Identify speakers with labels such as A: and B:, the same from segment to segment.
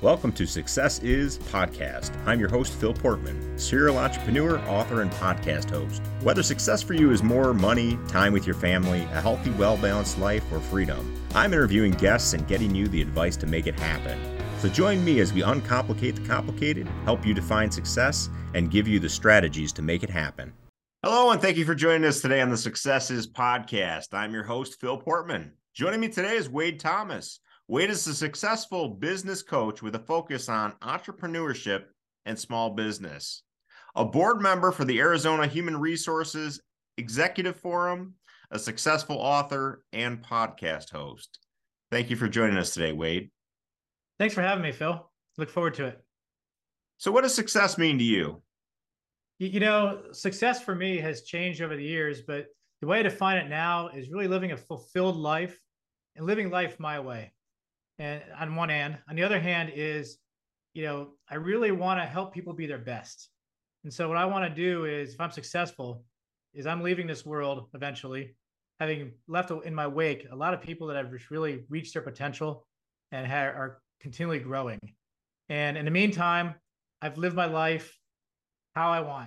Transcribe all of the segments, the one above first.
A: Welcome to Success Is Podcast. I'm your host, Phil Portman, serial entrepreneur, author, and podcast host. Whether success for you is more money, time with your family, a healthy, well-balanced life, or freedom, I'm interviewing guests and getting you the advice to make it happen. So join me as we uncomplicate the complicated, help you define success, and give you the strategies to make it happen. Hello, and thank you for joining us today on the Success Is Podcast. I'm your host, Phil Portman. Joining me today is Wade Thomas. Wade is a successful business coach with a focus on entrepreneurship and small business. A board member for the Arizona Human Resources Executive Forum, a successful author, and podcast host. Thank you for joining us today, Wade.
B: Thanks for having me, Phil. Look forward to it.
A: So what does success mean to you?
B: You know, success for me has changed over the years, but the way I define it now is really living a fulfilled life and living life my way. And on one hand, on the other hand is, I really want to help people be their best. And so what I want to do is, if I'm successful, is I'm leaving this world eventually, having left in my wake a lot of people that have really reached their potential and are continually growing. And in the meantime, I've lived my life how I want.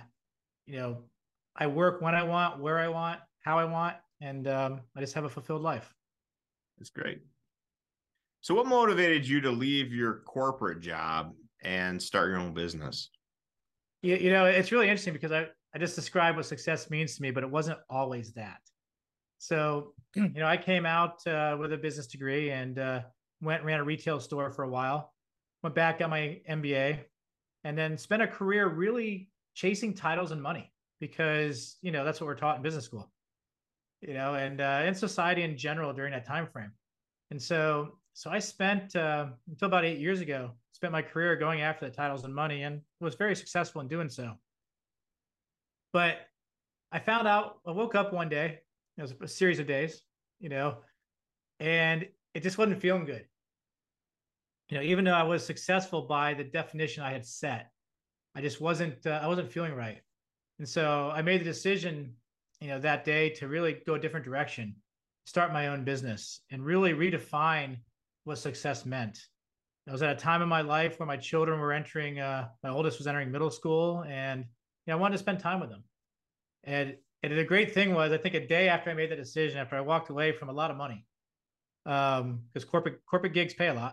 B: I work when I want, where I want, how I want, and I just have a fulfilled life.
A: That's great. So what motivated you to leave your corporate job and start your own business?
B: It's really interesting because I just described what success means to me, but it wasn't always that. So, I came out with a business degree and ran a retail store for a while, went back, got my MBA, and then spent a career really chasing titles and money because, that's what we're taught in business school, and in society in general during that time frame. And so I spent, until about 8 years ago, spent my career going after the titles and money and was very successful in doing so. But I woke up one day, it was a series of days, and it just wasn't feeling good. Even though I was successful by the definition I had set, I just I wasn't feeling right. And so I made the decision, that day to really go a different direction, start my own business and really redefine what success meant. I was at a time in my life where my children were my oldest was entering middle school, and I wanted to spend time with them. And the great thing was, I think a day after I made that decision, after I walked away from a lot of money, because corporate gigs pay a lot,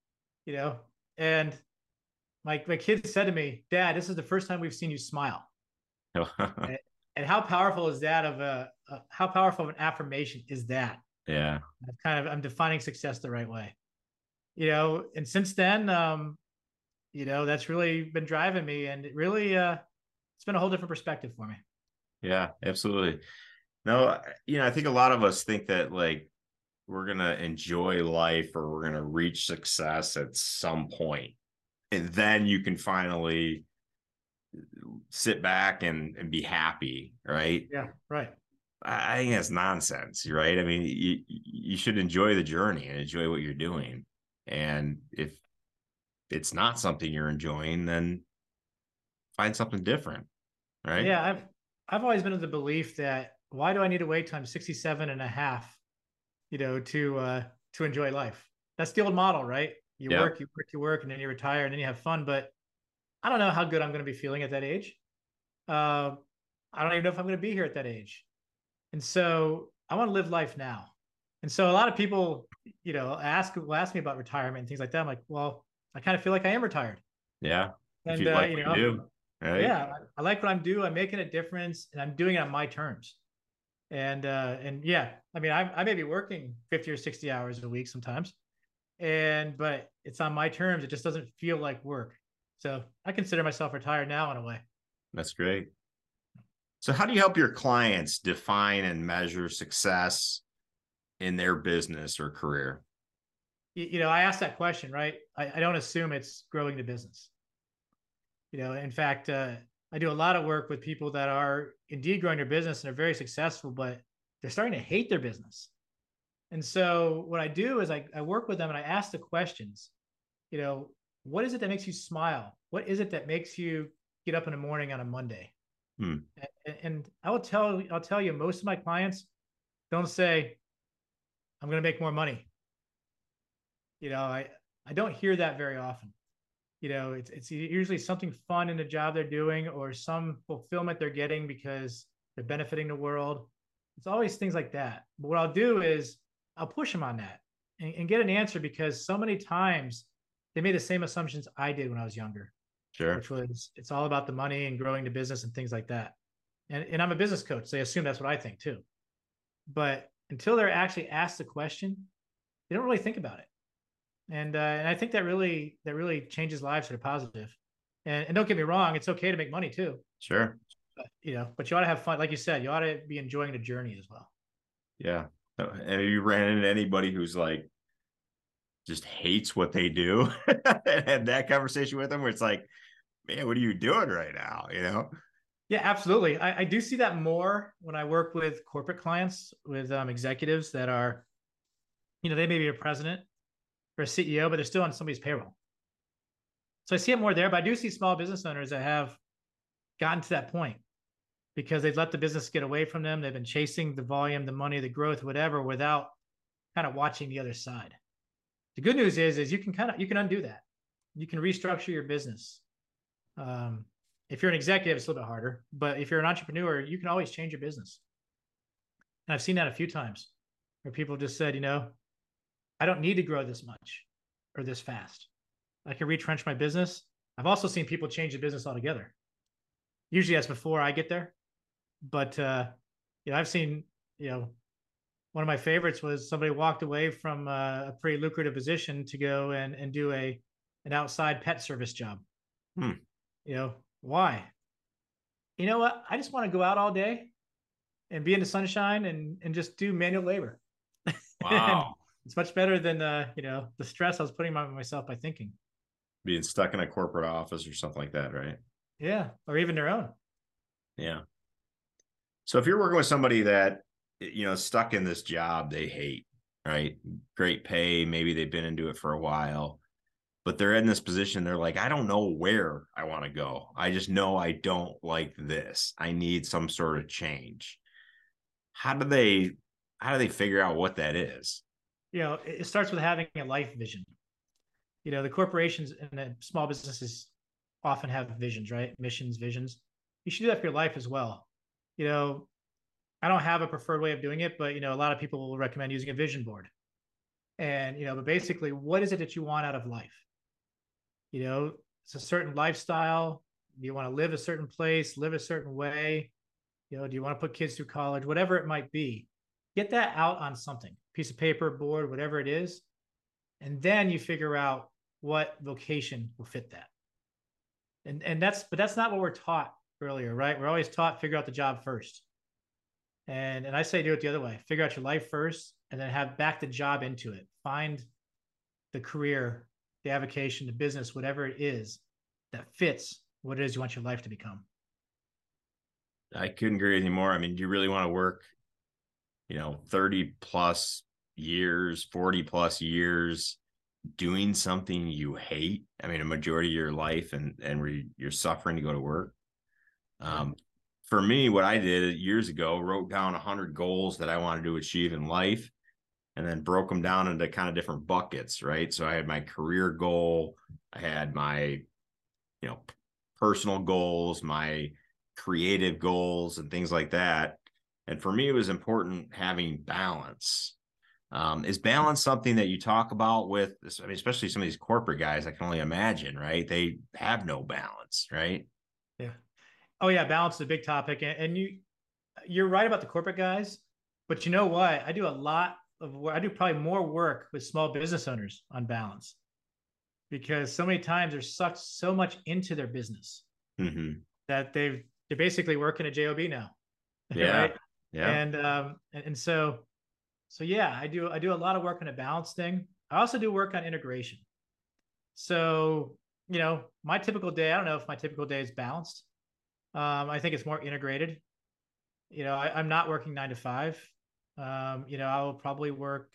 B: and my kids said to me, "Dad, this is the first time we've seen you smile." and how powerful is that how powerful of an affirmation is that?
A: Yeah.
B: I'm defining success the right way. And since then, that's really been driving me, and it really, it's been a whole different perspective for me.
A: Yeah, absolutely. No, I think a lot of us think that we're going to enjoy life or we're going to reach success at some point, and then you can finally sit back and be happy. Right.
B: Yeah. Right.
A: I think that's nonsense. Right. I mean, you should enjoy the journey and enjoy what you're doing. And if it's not something you're enjoying, then find something different. Right.
B: Yeah. I've always been of the belief that why do I need to wait till I'm 67 and a half, to enjoy life? That's the old model, right? You work, and then you retire and then you have fun. But I don't know how good I'm going to be feeling at that age. I don't even know if I'm going to be here at that age. And so I want to live life now. And so a lot of people, will ask me about retirement and things like that. I'm like, well, I kind of feel like I am retired.
A: Yeah.
B: And,
A: you like what you do, right?
B: Yeah, I like what I'm doing. I'm making a difference and I'm doing it on my terms. And yeah, I mean, I may be working 50 or 60 hours a week sometimes, but it's on my terms. It just doesn't feel like work. So I consider myself retired now in a way.
A: That's great. So how do you help your clients define and measure success in their business or career?
B: I asked that question, right? I don't assume it's growing the business. In fact, I do a lot of work with people that are indeed growing their business and are very successful, but they're starting to hate their business. And so what I do is I work with them and I ask the questions, what is it that makes you smile? What is it that makes you get up in the morning on a Monday? And I'll tell you, most of my clients don't say, I'm going to make more money. I don't hear that very often. it's usually something fun in the job they're doing or some fulfillment they're getting because they're benefiting the world. It's always things like that. But what I'll do is I'll push them on that and get an answer because so many times they made the same assumptions I did when I was younger,
A: Sure.
B: which was it's all about the money and growing the business and things like that. And I'm a business coach. So they assume that's what I think too. But until they're actually asked the question, they don't really think about it. And I think that really changes lives for the positive. And don't get me wrong, it's okay to make money too.
A: Sure.
B: But you ought to have fun. Like you said, you ought to be enjoying the journey as well.
A: Yeah. And you ran into anybody who's like just hates what they do and had that conversation with them where it's like, man, what are you doing right now?
B: Yeah, absolutely. I do see that more when I work with corporate clients, with executives that are, they may be a president or a CEO, but they're still on somebody's payroll. So I see it more there, but I do see small business owners that have gotten to that point because they've let the business get away from them. They've been chasing the volume, the money, the growth, whatever, without kind of watching the other side. The good news is you can undo that. You can restructure your business. If you're an executive, it's a little bit harder, but if you're an entrepreneur, you can always change your business. And I've seen that a few times where people just said, I don't need to grow this much or this fast. I can retrench my business. I've also seen people change the business altogether. Usually that's before I get there. But, I've seen, one of my favorites was somebody walked away from a pretty lucrative position to go and do an outside pet service job. Why? You know what? I just want to go out all day and be in the sunshine and just do manual labor.
A: Wow.
B: It's much better than the stress I was putting on myself by thinking.
A: Being stuck in a corporate office or something like that, right?
B: Yeah. Or even their own.
A: Yeah. So if you're working with somebody that, stuck in this job they hate, right? Great pay, maybe they've been into it for a while, but they're in this position. They're like, I don't know where I want to go. I just know I don't like this. I need some sort of change. How do they figure out what that is?
B: It starts with having a life vision. The corporations and the small businesses often have visions, right? Missions, visions. You should do that for your life as well. I don't have a preferred way of doing it, but a lot of people will recommend using a vision board. And but basically, what is it that you want out of life? It's a certain lifestyle. Do you want to live a certain place, live a certain way? Do you want to put kids through college? Whatever it might be, get that out on something, piece of paper, board, whatever it is, and then you figure out what vocation will fit that. And that's not what we're taught earlier, right? We're always taught figure out the job first. And I say do it the other way. Figure out your life first and then have back the job into it. Find the career, the avocation, the business, whatever it is that fits what it is you want your life to become.
A: I couldn't agree anymore. I mean, do you really want to work, 30 plus years, 40 plus years doing something you hate? I mean, a majority of your life and you're suffering to go to work. For me, what I did years ago, wrote down 100 goals that I wanted to achieve in life and then broke them down into kind of different buckets, right? So I had my career goal, I had my, personal goals, my creative goals and things like that. And for me, it was important having balance. Is balance something that you talk about with, I mean, especially some of these corporate guys, I can only imagine, right? They have no balance, right?
B: Yeah. Oh yeah. Balance is a big topic. And you're right about the corporate guys, but you know what? I do a lot of work. I do probably more work with small business owners on balance because so many times they're sucked so much into their business that they're basically working a job now.
A: Yeah.
B: Right.
A: Yeah.
B: And so yeah, I do a lot of work on a balance thing. I also do work on integration. So, my typical day, I don't know if my typical day is balanced. I think it's more integrated. I'm not working 9 to 5. I will probably work,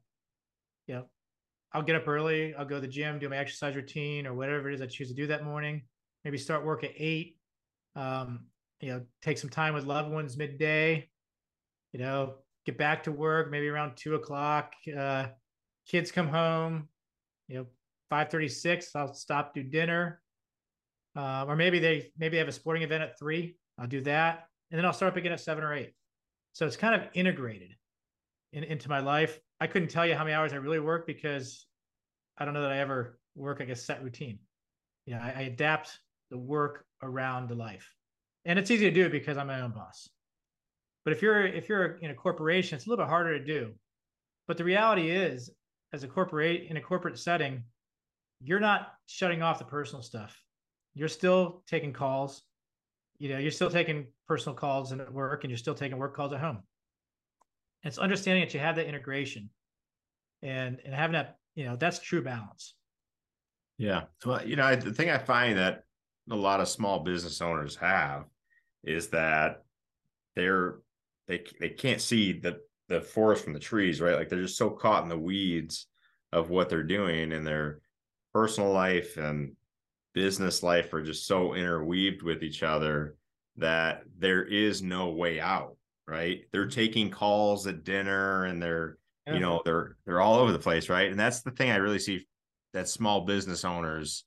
B: I'll get up early. I'll go to the gym, do my exercise routine or whatever it is I choose to do that morning. Maybe start work at 8. Take some time with loved ones midday, get back to work, maybe around 2:00. Kids come home, 5:36, I'll stop, do dinner. Or maybe they have a sporting event at 3. I'll do that. And then I'll start up again at 7 or 8. So it's kind of integrated into my life. I couldn't tell you how many hours I really work because I don't know that I ever work like a set routine. I adapt the work around the life. And it's easy to do because I'm my own boss. But if you're in a corporation, it's a little bit harder to do. But the reality is, as in a corporate setting, you're not shutting off the personal stuff. You're still taking calls. You're still taking personal calls at work, and you're still taking work calls at home. And it's understanding that you have that integration and having that, that's true balance.
A: Yeah. Well, the thing I find that a lot of small business owners have is that they can't see the forest from the trees, right? Like they're just so caught in the weeds of what they're doing, and their personal life and business life are just so interweaved with each other that there is no way out, right? They're taking calls at dinner, and they're all over the place, right? And that's the thing I really see that small business owners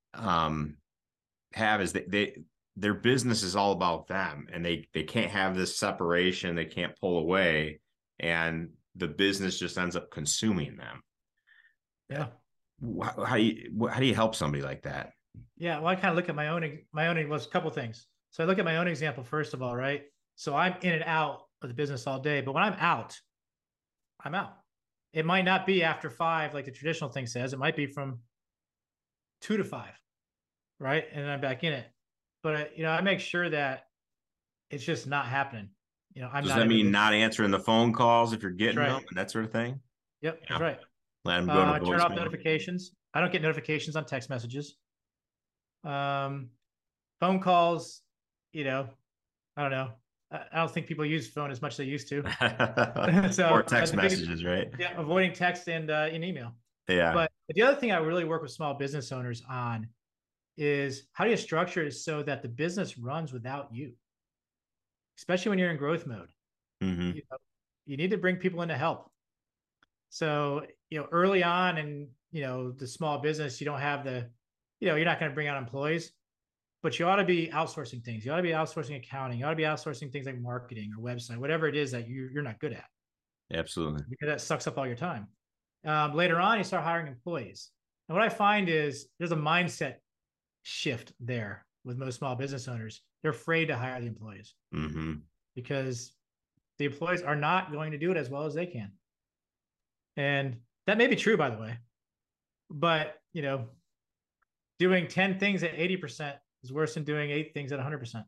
A: have is their business is all about them, and they can't have this separation. They can't pull away, and the business just ends up consuming them.
B: Yeah.
A: How do you help somebody like that?
B: Yeah. Well, I kind of look at my own was a couple of things. So I look at my own example, first of all, right? So I'm in and out of the business all day, but when I'm out, I'm out. It might not be after 5, like the traditional thing says. It might be from 2 to 5, right? And then I'm back in it. But I make sure that it's just not happening.
A: Does that mean not answering the phone calls if you're getting them and that sort of thing?
B: Yep, that's right.
A: Let them go to voicemail.
B: Turn off notifications. I don't get notifications on text messages. Phone calls, I don't know. I don't think people use phone as much as they used to.
A: Or text messages, right?
B: Yeah, avoiding text and in email.
A: Yeah.
B: But the other thing I really work with small business owners on is how do you structure it so that the business runs without you, especially when you're in growth mode.
A: Mm-hmm.
B: You need to bring people in to help. So, early on in, the small business, you don't have you're not going to bring on employees, but you ought to be outsourcing things. You ought to be outsourcing accounting. You ought to be outsourcing things like marketing or website, whatever it is that you're not good at.
A: Absolutely.
B: Because that sucks up all your time. Later on, you start hiring employees. And what I find is there's a mindset shift there with most small business owners. They're afraid to hire the employees because the employees are not going to do it as well as they can. And that may be true, by the way, but doing 10 things at 80% is worse than doing 8 things at 100%.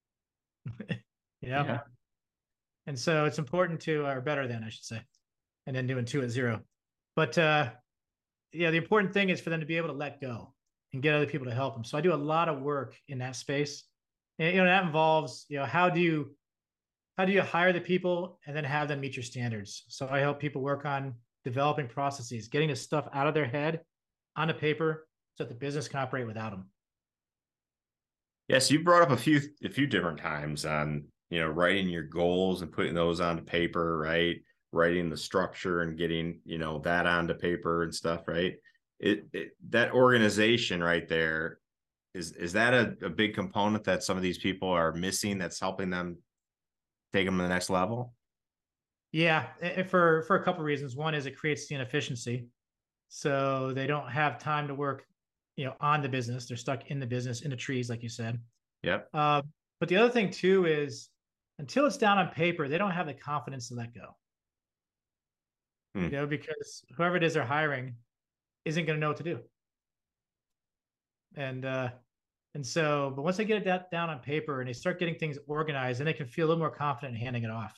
B: Yeah. And so it's important to, or better than I should say, and then doing 2 at 0. But the important thing is for them to be able to let go and get other people to help them. So I do a lot of work in that space. And that involves, how do you hire the people and then have them meet your standards? So I help people work on developing processes, getting the stuff out of their head onto paper so that the business can operate without them.
A: Yes, you brought up a few different times on, writing your goals and putting those onto paper, right? Writing the structure and getting, that onto paper and stuff, right? That organization right there, is that a big component that some of these people are missing that's helping them take them to the next level?
B: Yeah, for a couple of reasons. One is it creates the inefficiency. So they don't have time to work, on the business. They're stuck in the business, in the trees, like you said.
A: Yep.
B: But the other thing too is until it's down on paper, they don't have the confidence to let go. Because whoever it is they're hiring isn't going to know what to do. And so, but once they get it down on paper and they start getting things organized, then they can feel a little more confident in handing it off.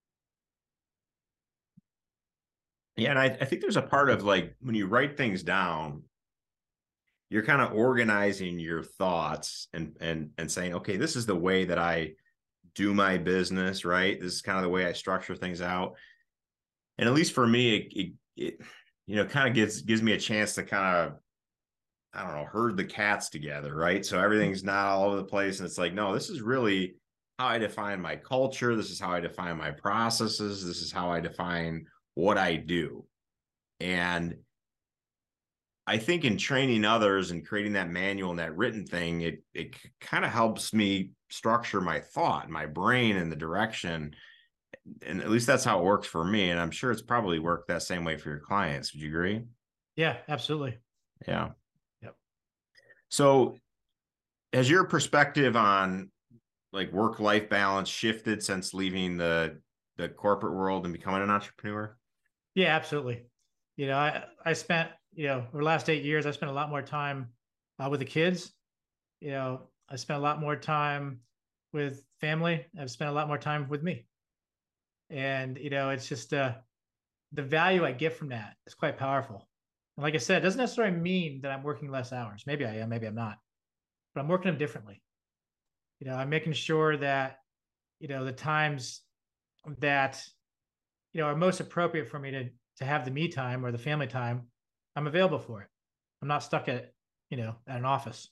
A: Yeah, and I think there's a part of like when you write things down, you're kind of organizing your thoughts and saying, okay, this is the way that I do my business, right? This is kind of the way I structure things out. And at least for me, it kind of gives me a chance to kind of, I don't know, herd the cats together, right? So everything's not all over the place. And it's like, no, this is really how I define my culture. This is how I define my processes. This is how I define what I do. And I think in training others and creating that manual and that written thing, it kind of helps me structure my thought, my brain in the direction. And at least that's how it works for me. And I'm sure it's probably worked that same way for your clients. Would you agree?
B: Yeah, absolutely.
A: Yeah.
B: Yep.
A: So has your perspective on like work-life balance shifted since leaving the corporate world and becoming an entrepreneur?
B: Yeah, absolutely. I spent, over the last 8 years, I spent a lot more time with the kids. I spent a lot more time with family. I've spent a lot more time with me. And, it's just the value I get from that is quite powerful. And like I said, it doesn't necessarily mean that I'm working less hours. Maybe I am, maybe I'm not, but I'm working them differently. I'm making sure that, the times that, are most appropriate for me to have the me time or the family time, I'm available for it. I'm not stuck at an office.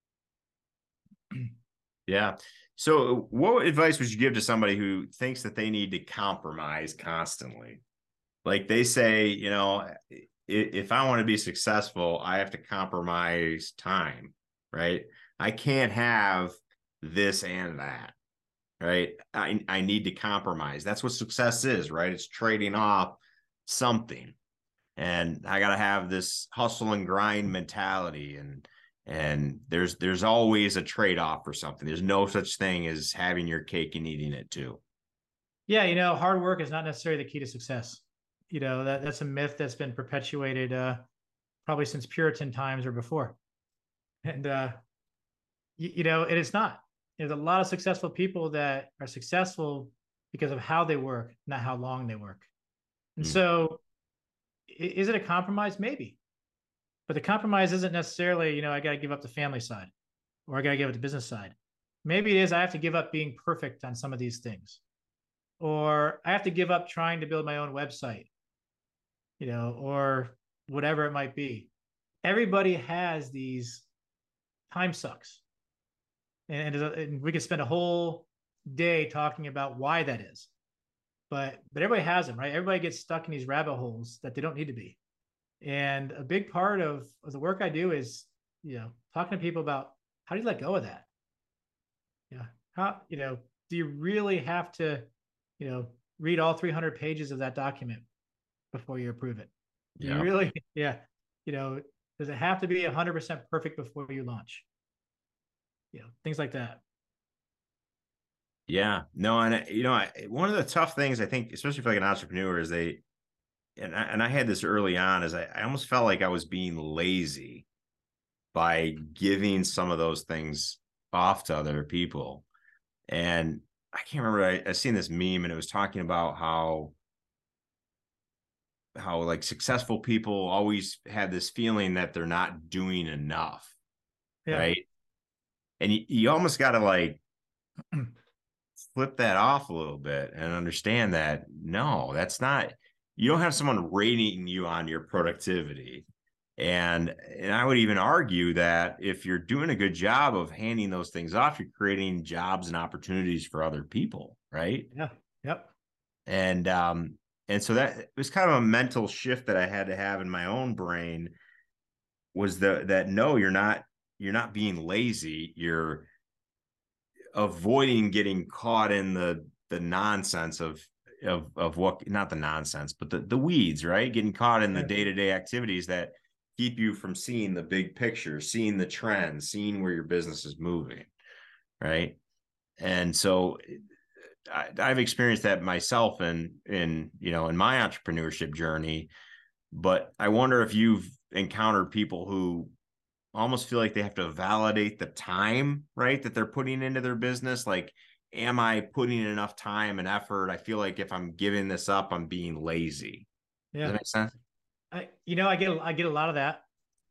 A: Yeah. So what advice would you give to somebody who thinks that they need to compromise constantly? Like they say, if I want to be successful, I have to compromise time, right? I can't have this and that, right? I need to compromise. That's what success is, right? It's trading off something. And I got to have this hustle and grind mentality, and there's always a trade-off for something. There's no such thing as having your cake and eating it too.
B: Yeah, hard work is not necessarily the key to success. That's a myth that's been perpetuated probably since Puritan times or before. And it is not. There's a lot of successful people that are successful because of how they work, not how long they work. And so is it a compromise? Maybe. But the compromise isn't necessarily, I got to give up the family side or I got to give up the business side. Maybe it is I have to give up being perfect on some of these things, or I have to give up trying to build my own website, or whatever it might be. Everybody has these time sucks. And we could spend a whole day talking about why that is. But everybody has them, right? Everybody gets stuck in these rabbit holes that they don't need to be. And a big part of the work I do is, talking to people about how do you let go of that? Yeah. How, do you really have to, read all 300 pages of that document before you approve it? Do you really, yeah. Does it have to be 100% perfect before you launch? Things like that.
A: Yeah, no, and one of the tough things I think, especially for like an entrepreneur, is and I had this early on, is I almost felt like I was being lazy by giving some of those things off to other people. And I can't remember, I seen this meme and it was talking about how like successful people always have this feeling that they're not doing enough,
B: Yeah.
A: right? And you almost got to like flip that off a little bit and understand that no, that's not, you don't have someone rating you on your productivity. And I would even argue that if you're doing a good job of handing those things off, you're creating jobs and opportunities for other people, right?
B: Yeah. Yep.
A: And so that it was kind of a mental shift that I had to have in my own brain, was that no, you're not being lazy, you're avoiding getting caught in the nonsense of what, not the nonsense, but the weeds, right? Getting caught in the day-to-day activities that keep you from seeing the big picture, seeing the trends, seeing where your business is moving, right? And so I've experienced that myself in my entrepreneurship journey. But I wonder if you've encountered people who almost feel like they have to validate the time, right, that they're putting into their business. Like, am I putting in enough time and effort? I feel like if I'm giving this up, I'm being lazy.
B: Yeah.
A: Does that make sense?
B: I get a lot of that.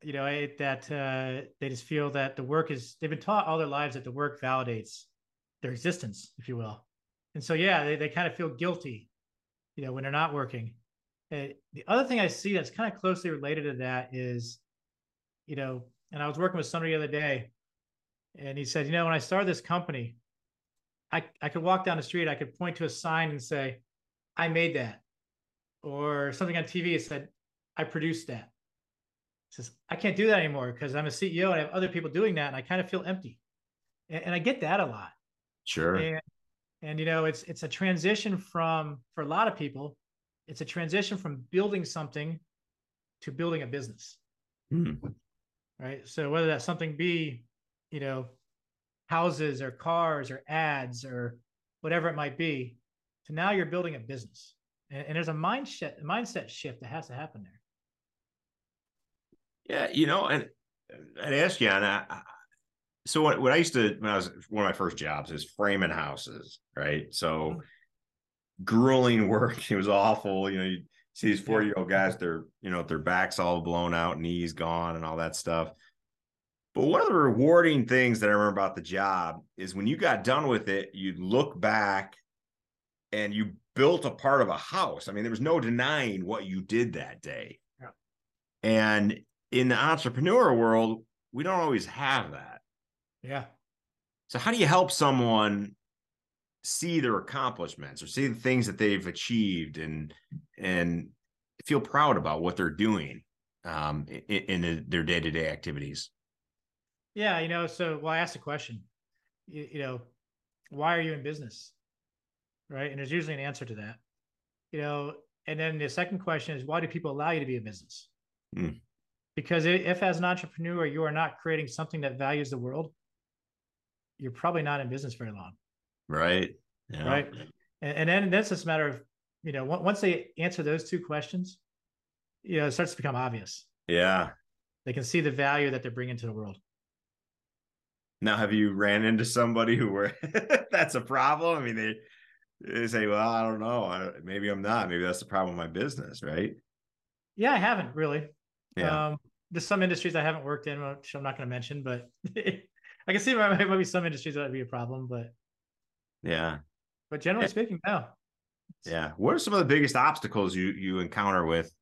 B: They just feel that the work is, they've been taught all their lives that the work validates their existence, if you will. And so, yeah, they kind of feel guilty, when they're not working. The other thing I see that's kind of closely related to that is, and I was working with somebody the other day, and he said, when I started this company, I could walk down the street, I could point to a sign and say, I made that. Or something on TV, it said, I produced that. says, I can't do that anymore because I'm a CEO and I have other people doing that, and I kind of feel empty. And I get that a lot.
A: Sure.
B: And it's a transition from, for a lot of people, it's a transition from building something to building a business. Right. So whether that something be, houses or cars or ads or whatever it might be, to now you're building a business. And there's a mindset shift that has to happen there.
A: Yeah, and I'd ask you on that. So what I used to, when I was one of my first jobs, is framing houses, right? So grueling work. It was awful. You see these 40-year-old guys, their backs all blown out, knees gone, and all that stuff. But one of the rewarding things that I remember about the job is when you got done with it, you'd look back and you built a part of a house. I mean, there was no denying what you did that day.
B: Yeah.
A: And in the entrepreneur world, we don't always have that.
B: Yeah.
A: So how do you help someone see their accomplishments or see the things that they've achieved and feel proud about what they're doing in their day-to-day activities?
B: Yeah. So, I asked the question, why are you in business? Right. And there's usually an answer to that, and then the second question is, why do people allow you to be in business? Because if as an entrepreneur, you are not creating something that values the world, you're probably not in business very long.
A: Right. Yeah.
B: Right. And then that's just a matter of, once they answer those two questions, it starts to become obvious.
A: Yeah.
B: They can see the value that they're bringing to the world.
A: Now, have you ran into somebody who that's a problem? I mean, they say, well, I don't know. Maybe I'm not. Maybe that's the problem with my business, right?
B: Yeah, I haven't really.
A: Yeah.
B: There's some industries I haven't worked in, which I'm not going to mention, but I can see there might be some industries that would be a problem, but
A: yeah.
B: But generally speaking, no.
A: Yeah. What are some of the biggest obstacles you encounter with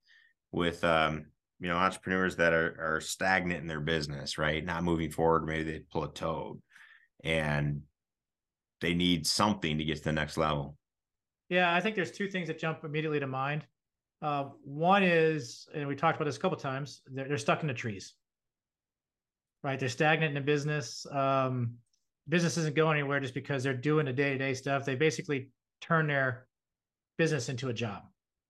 A: entrepreneurs that are stagnant in their business, right? Not moving forward. Maybe they plateaued and they need something to get to the next level.
B: Yeah, I think there's two things that jump immediately to mind. One is, and we talked about this a couple of times, they're stuck in the trees, right? They're stagnant in the business. Business isn't going anywhere just because they're doing the day-to-day stuff. They basically turn their business into a job.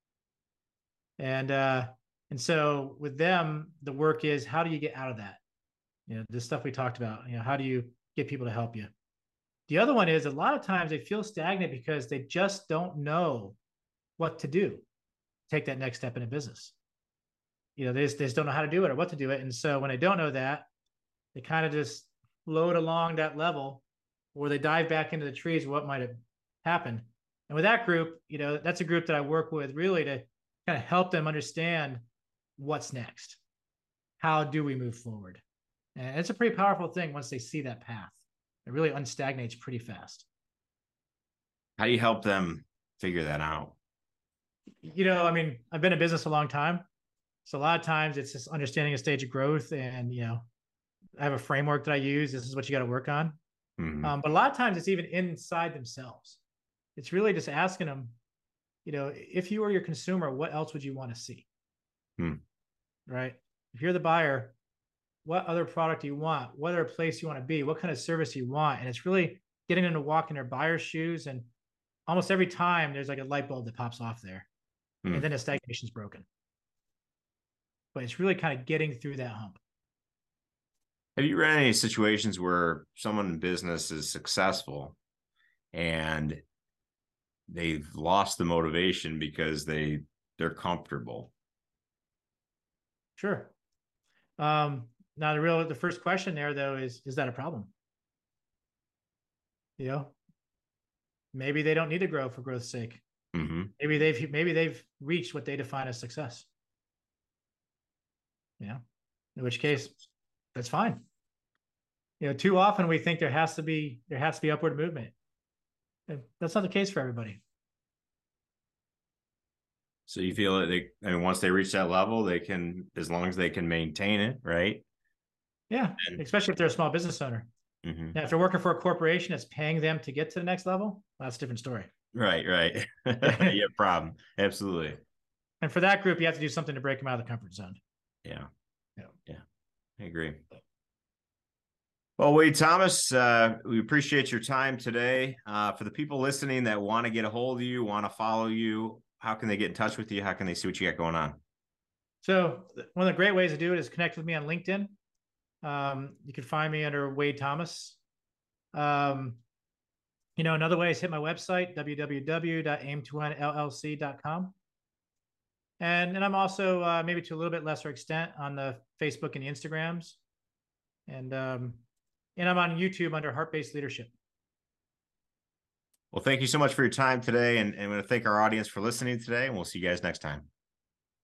B: And so with them, the work is, how do you get out of that? The stuff we talked about, how do you get people to help you? The other one is, a lot of times they feel stagnant because they just don't know what to do, take that next step in a business. They just don't know how to do it or what to do it. And so when they don't know that, they kind of just float along that level, or they dive back into the trees, what might have happened. And with that group, that's a group that I work with really to kind of help them understand what's next. How do we move forward? And it's a pretty powerful thing once they see that path. It really unstagnates pretty fast.
A: How do you help them figure that out?
B: I've been in business a long time. So a lot of times it's just understanding a stage of growth, and, I have a framework that I use. This is what you got to work on. But a lot of times it's even inside themselves. It's really just asking them, if you were your consumer, what else would you want to see? Right? If you're the buyer, what other product do you want? What other place you want to be? What kind of service you want? And it's really getting them to walk in their buyer's shoes. And almost every time there's like a light bulb that pops off there. And then the stagnation's broken. But it's really kind of getting through that hump.
A: Have you run any situations where someone in business is successful and they've lost the motivation because they're comfortable?
B: Sure. Now the first question there though is that a problem? Maybe they don't need to grow for growth's sake. Maybe they've reached what they define as success. In which case, that's fine. Too often we think there has to be upward movement. That's not the case for everybody.
A: So you feel that once they reach that level, they can, as long as they can maintain it, right?
B: Yeah, especially if they're a small business owner. Now, if they're working for a corporation that's paying them to get to the next level, that's a different story.
A: Right. Yeah, problem. Absolutely.
B: And for that group, you have to do something to break them out of the comfort zone.
A: Yeah. Yeah, I agree. Well, Wade Thomas, we appreciate your time today. For the people listening that want to get a hold of you, want to follow you, how can they get in touch with you? How can they see what you got going on?
B: So one of the great ways to do it is connect with me on LinkedIn. You can find me under Wade Thomas. Another way is hit my website, www.aim2onllc.com. And I'm also maybe to a little bit lesser extent on the Facebook and the Instagrams. And I'm on YouTube under Heart-Based Leadership.
A: Well, thank you so much for your time today. And I want to thank our audience for listening today. And we'll see you guys next time.